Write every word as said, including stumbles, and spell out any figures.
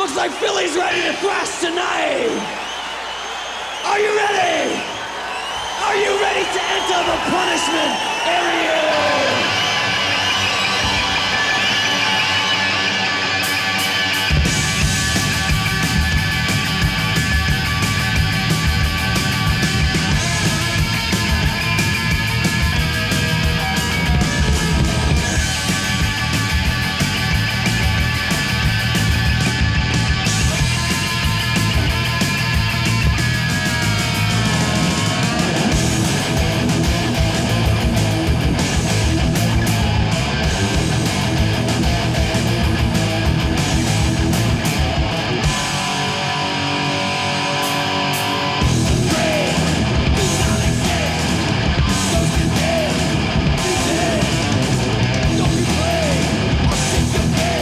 Looks like Philly's ready to crash tonight. Are you ready? Are you ready to enter the punishment area?